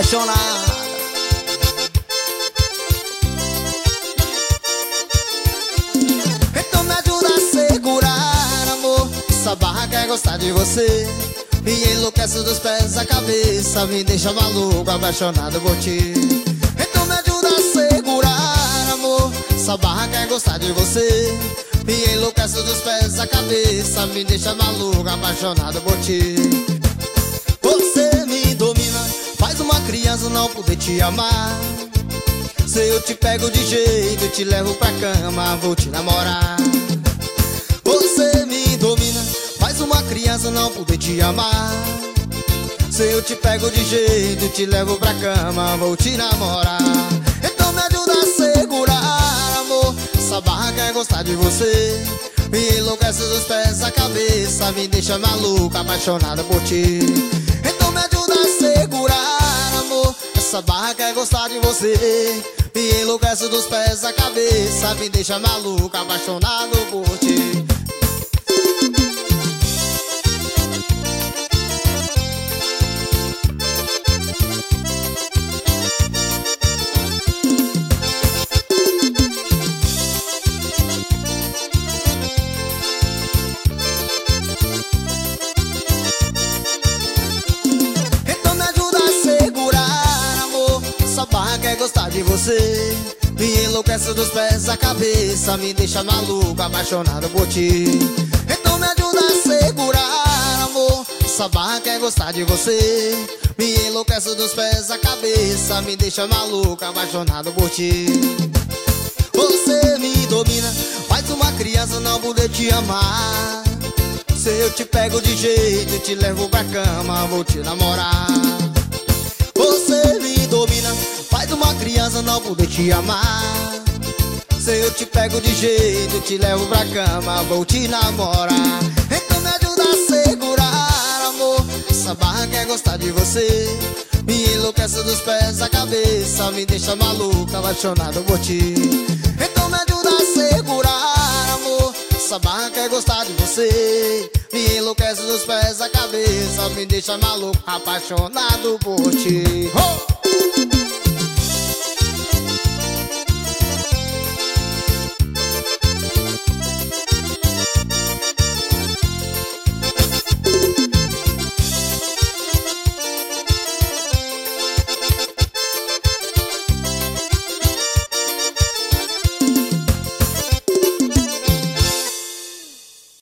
apaixonada. Então me ajuda a segurar, amor. Essa barra quer gostar de você. Me enlouquece dos pés à cabeça, me deixa maluco, apaixonado por ti. Então me ajuda a segurar, amor. Essa barra quer gostar de você. Me enlouquece dos pés à cabeça, me deixa maluco, apaixonado por ti. Você me domina, faz uma criança não poder te amar. Se eu te pego de jeito, te levo pra cama, vou te namorar. Você me domina, faz uma criança não poder te amar. Se eu te pego de jeito, te levo pra cama, vou te namorar. Então me ajuda a segurar, amor. Essa barra quer gostar de você. Me enlouquece dos pés à cabeça, me deixa maluco, apaixonado por ti. Então me ajuda a segurar, amor. Essa barra quer gostar de você. Me enlouquece dos pés à cabeça, me deixa maluco, apaixonado por ti. Quer gostar de você. Me enlouquece dos pés à cabeça, me deixa maluco, apaixonado por ti. Então me ajuda a segurar, amor. Essa barra quer gostar de você. Me enlouquece dos pés à cabeça, me deixa maluco, apaixonado por ti. Você me domina, faz uma criança não poder te amar. Se eu te pego de jeito, te levo pra cama, vou te namorar. Você me domina, faz uma criança não poder te amar. Se eu te pego de jeito, te levo pra cama, vou te namorar. Então me ajuda a segurar, amor. Essa barra quer gostar de você. Me enlouquece dos pés à cabeça, me deixa maluco, apaixonado por ti. Então me ajuda a segurar, amor. Essa barra quer gostar de você. Me enlouquece dos pés à cabeça, me deixa maluco, apaixonado por ti. Oh!